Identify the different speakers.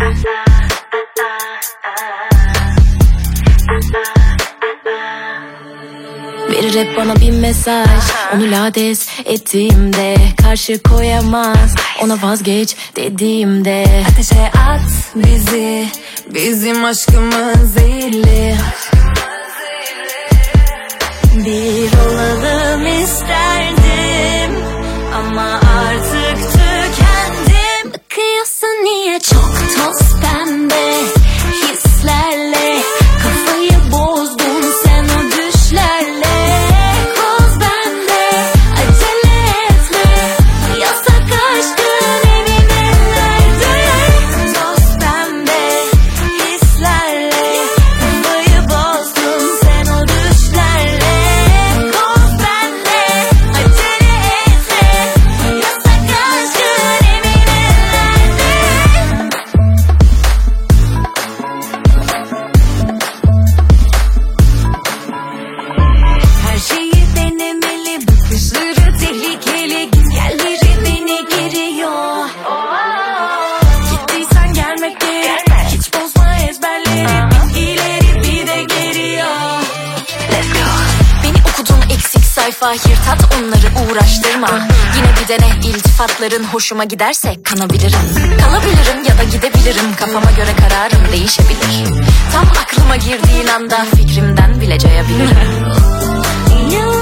Speaker 1: Verir hep bana bir mesaj, onu lades ettiğimde karşı koyamaz, ona vazgeç dediğimde.
Speaker 2: Ateşe at bizi, bizim aşkımız zehirli. Bir olalım isterdim ama artık tükendim. Bakıyorsun niye çok toz pembe hislerle, kafayı bozdun sen o düşlerle. Koz bende, acele etme, yasak aşkın emin ellerde. Toz pembe hislerle, kafayı bozdun sen o düşlerle. Koz bende, acele etme, yasak aşkın emin ellerde. Her şeyi denemeli, bakışları tehlikeli, gitgelleri beni geriyor. Gittiysen gelmek gerek, hiç bozma ezberleri, bilgileri bir de geriyor. Let's go.
Speaker 1: Beni okudun eksik sayfa, yırtat onları uğraştırma. Yine bir dene, iltifatların hoşuma giderse kanabilirim. Kalabilirim ya da gidebilirim, kafama göre kararım değişebilir. Tam aklıma girdiğin anda fikrimden bile cayabilirim.
Speaker 2: You